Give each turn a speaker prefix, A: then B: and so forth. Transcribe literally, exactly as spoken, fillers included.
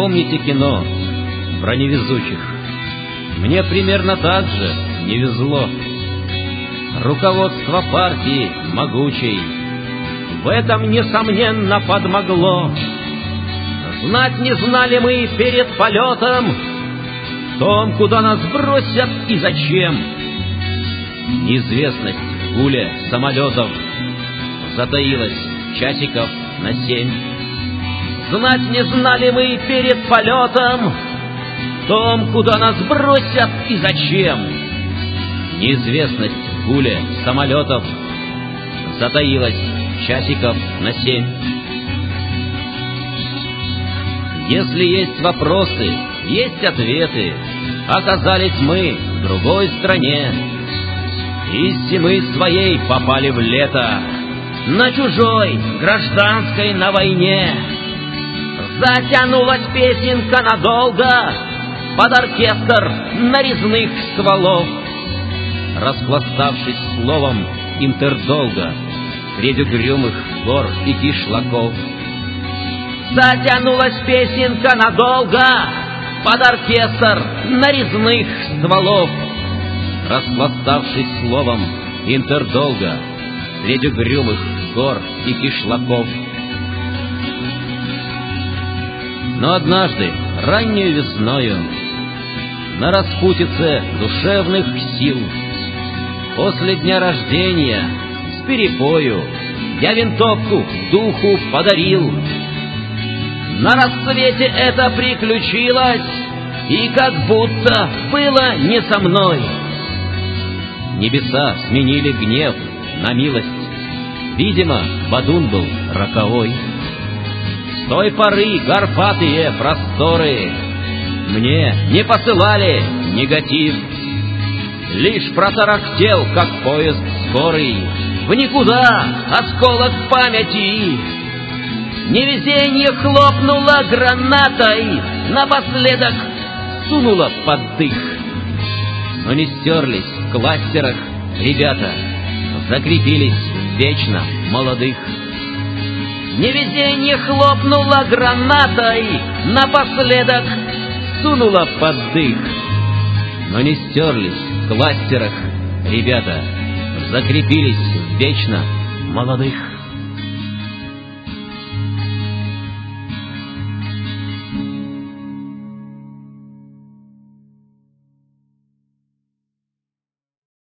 A: Вспомните кино про невезучих. Мне примерно так же не везло. Руководство партии могучей в этом, несомненно, подмогло. Знать не знали мы перед полетом в том, куда нас бросят и зачем. Неизвестность в гуле самолетов затаилась часиков на семь. Знать не знали мы перед полетом в том, куда нас бросят и зачем. Неизвестность в гуле самолетов затаилась часиков на семь. Если есть вопросы, есть ответы, оказались мы в другой стране. Из зимы своей попали в лето, на чужой, гражданской, на войне. Затянулась песенка надолго под оркестр нарезных стволов. Распластавшись словом интердолго среди угрюмых гор и кишлаков. Затянулась песенка надолго под оркестр нарезных стволов. Распластавшись словом интердолго среди угрюмых гор и кишлаков. Но однажды, раннею весною, на распутице душевных сил, после дня рождения с перепою я винтовку духу подарил. На рассвете это приключилось, и как будто было не со мной. Небеса сменили гнев на милость. Видимо, Бадун был роковой. С той поры горбатые просторы мне не посылали негатив. Лишь протарахтел, как поезд скорый, в никуда осколок памяти. Невезение хлопнуло гранатой, напоследок сунуло под дых. Но не стерлись в кластерах ребята, закрепились вечно молодых. Невезение хлопнуло гранатой, напоследок сунуло под дых. Но не стерлись в кластерах ребята, закрепились вечно молодых.